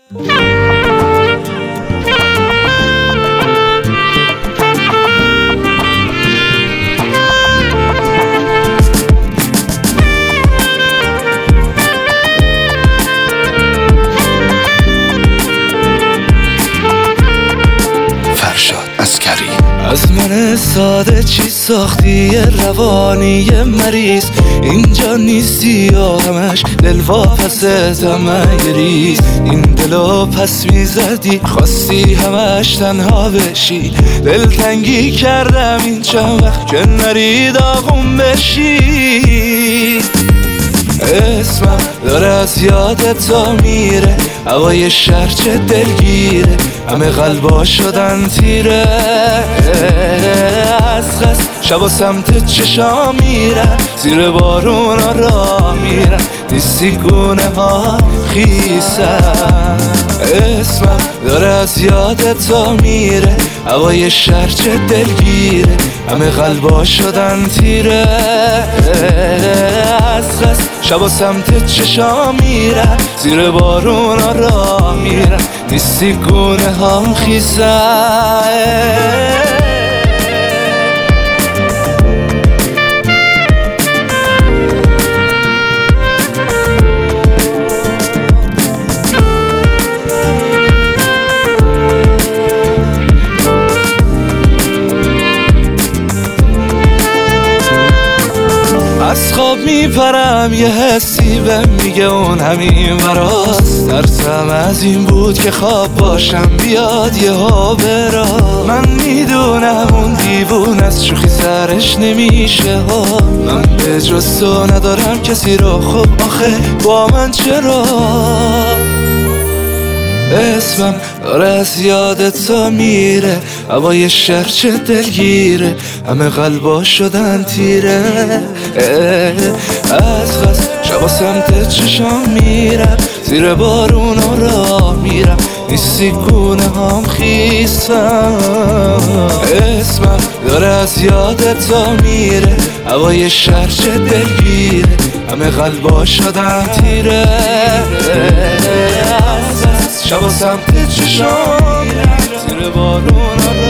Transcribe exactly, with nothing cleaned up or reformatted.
از من ساده چی ساختی روانی مریض، اینجا نیستی و همش دل واپس تمگریز. این دلو پس میزدی خواستی همش تنها بشی، دلتنگی کردم این چند وقت که نری داغون بشی. اسمم داره از یادت تا میره، هوای شهر چه دلگیره، همه قلبا شدن تیره. از خست شبا سمت چشا میرن، زیر بارون ها راه میرن، نیستی گونه ها خیسن. اسمم داره از یادت تا میره، هوای شهر چه دلگیره، همه قلبا شدن تیره. از خست شبا سمت چشا میرن، زیر بارون ها راه میرن، نیستی گونه ها خیسن. از خواب میپرم یه حسی بهم میگه اون همین براست، ترسم از این بود که خواب باشم بیاد یه ها برا. من میدونم اون دیوون از شوخی سرش نمیشه ها، من به جز تو ندارم کسی رو، خب آخه با من چرا؟ اسمم داره از یادت تا میره، هوای شهر چه دلگیره، همه قلبا شدن تیره. از خست شبا سمت چشام میرم، زیر بارون ها راه میرم، نیستی گونه هم خیسم. اسمم داره از یادت تا میره، هوای شهر چه دلگیره، همه قلبا شدن تیره. شبا سمت چشام میرم، زیر بارون